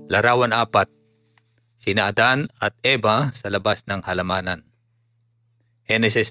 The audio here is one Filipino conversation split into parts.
Larawan 4. Sina Adan at Eva sa labas ng halamanan. Genesis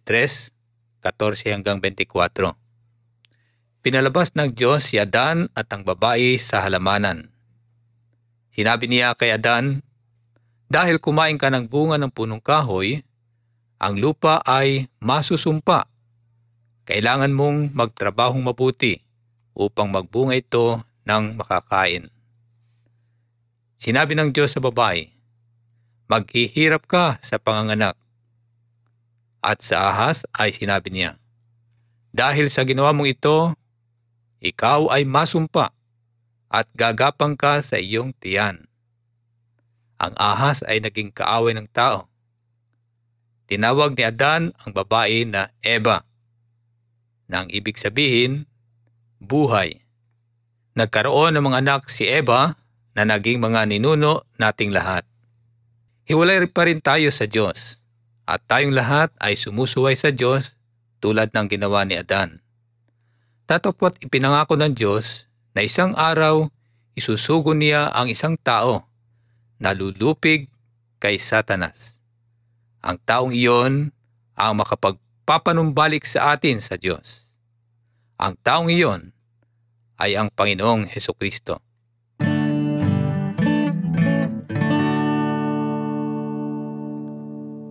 3:14-24. Pinalabas ng Diyos si Adan at ang babae sa halamanan. Sinabi niya kay Adan, "Dahil kumain ka ng bunga ng punong kahoy, ang lupa ay masusumpa. Kailangan mong magtrabahong mabuti upang magbunga ito ng makakain." Sinabi ng Diyos sa babae, "Maghihirap ka sa panganganak." At sa ahas ay sinabi niya, "Dahil sa ginawa mong ito, ikaw ay masumpa at gagapang ka sa iyong tiyan." Ang ahas ay naging kaaway ng tao. Tinawag ni Adan ang babae na Eva, na ang ibig sabihin, buhay. Nagkaroon ng mga anak si Eva na naging mga ninuno nating lahat. Hiwalay pa rin tayo sa Diyos at tayong lahat ay sumusuway sa Diyos tulad ng ginawa ni Adan. Tatapwat ipinangako ng Diyos na isang araw isusugo niya ang isang tao na lulupig kay Satanas. Ang taong iyon ang makapagpapanumbalik sa atin sa Diyos. Ang taong iyon ay ang Panginoong Hesukristo.